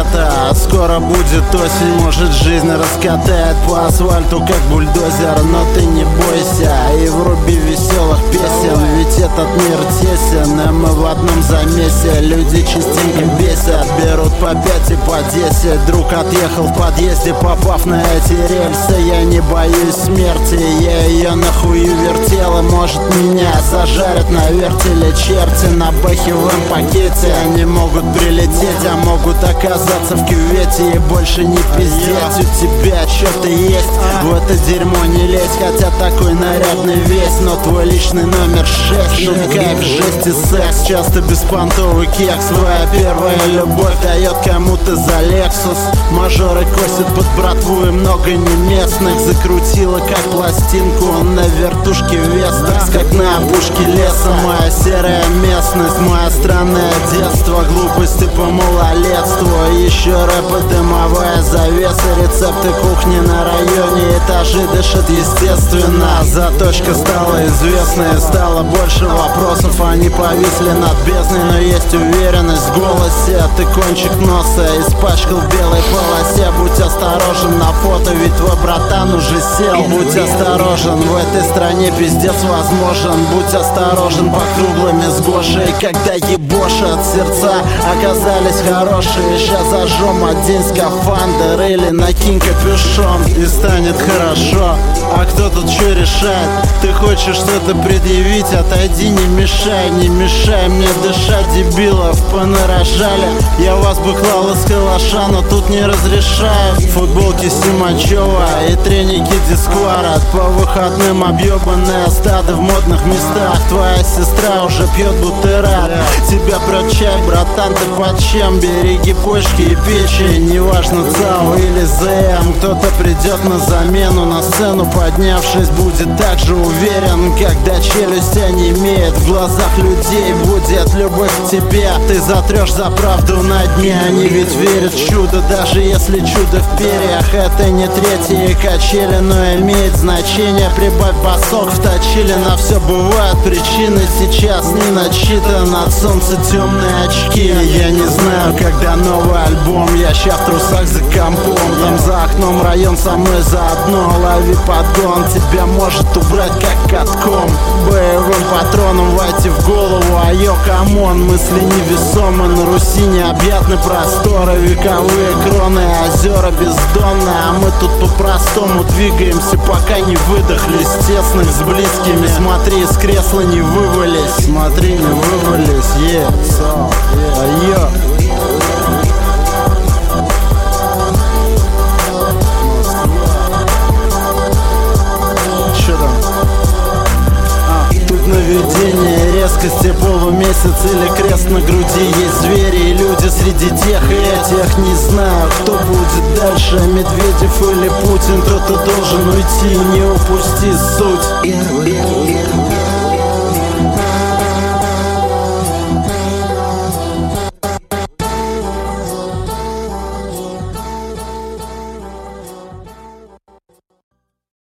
лето, скоро будет осень. Может, жизнь раскатает по асфальту, как бульдозер. Но ты не бойся и вруби веселых песен, ведь этот мир тесен, и мы в одном замесе. Люди частенько бесят, берут по 5 и по 10. Друг отъехал в подъезде, попав на эти рельсы. Я не боюсь смерти, я ее нахую вертела. Может, меня зажарят на вертеле черти на бэхевом пакете. Они могут прилететь, а могут оказаться в кювете и больше не пиздеть. У тебя что-то есть, в это дерьмо не лезь. Хотя такой нарядный весь, но твой личный номер 6. Ну кайф, жесть и секс, часто беспонтовый кекс. Твоя первая любовь дает кому-то за Лексус. Мажоры косят под братву и много не местных. Закрутила как пластинку на вертушке Вестекс, как на опушке леса. Моя серая местность, мое странное детство, глупости по малолетству. Еще рэп и дымовая завеса, рецепты кухни на районе, этажи дышат естественно. Заточка стала известной, стало больше вопросов, они повисли над бездной. Но есть уверенность в голосе, ты кончик носа испачкал в белой полосе. Будь осторожен на фото, ведь твой братан уже сел. Будь осторожен, в этой стране пиздец возможен. Будь осторожен под круглыми с Гошей, когда ебошат. Сердца оказались хорошие, сейчас зажжем, одень скафандр или накинь капюшон, и станет хорошо. А кто тут что решает? Ты хочешь что-то предъявить? Отойди, не мешай мне дышать. Дебилов понарожали, я вас бы клал из калаша, но тут не разрешаю. Футболки Симачева и треники Дисквара, по выходным объебанное стадо в модных местах. Твоя сестра уже пьет бутерат, тебя прет чай, братан, ты под чем? Береги почки и печень, неважно ЦАО или ЗМ. Кто-то придет на замену, на сцену поднявшись, будет так же уверен, когда челюсть онемеет. В глазах людей будет любовь к тебе, ты затрешь за правду на дне. Они ведь верят в чудо, даже если чудо в перьях. Это не третьи качели, но имеет значение. Прибавь басок, вточили, на все бывают причины. Сейчас не начитан, от солнца темные очки. Я не знаю, когда новый альбом, я ща в трусах за компом. Там за окном район, со мной заодно. Лови подгон, тебя может убрать как катком. Боевым патроном войти в голову, а йо, камон. Мысли невесомы, на Руси необъятны просторы. Вековые кроны, озера бездонные. А мы тут по-простому двигаемся, пока не выдохлись. Тесных с близкими, смотри, из кресла не вывались. Смотри, не вывались, айо. Наведение резкости, полумесяц или крест на груди. Есть звери и люди среди тех и этих. Не знаю, кто будет дальше, Медведев или Путин. Кто-то должен уйти, не упусти суть.